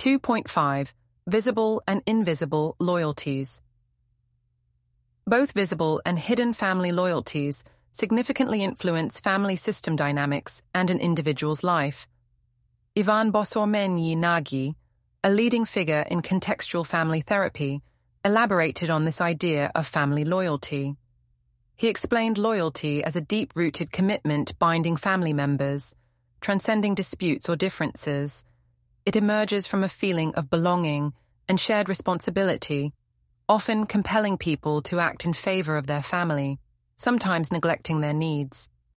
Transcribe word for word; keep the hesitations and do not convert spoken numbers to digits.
two point five. Visible and invisible loyalties. Both visible and hidden family loyalties significantly influence family system dynamics and an individual's life. Ivan Bosormenyi Nagy, a leading figure in contextual family therapy, elaborated on this idea of family loyalty. He explained loyalty as a deep-rooted commitment binding family members, transcending disputes or differences. It emerges from a feeling of belonging and shared responsibility, often compelling people to act in favor of their family, sometimes neglecting their needs.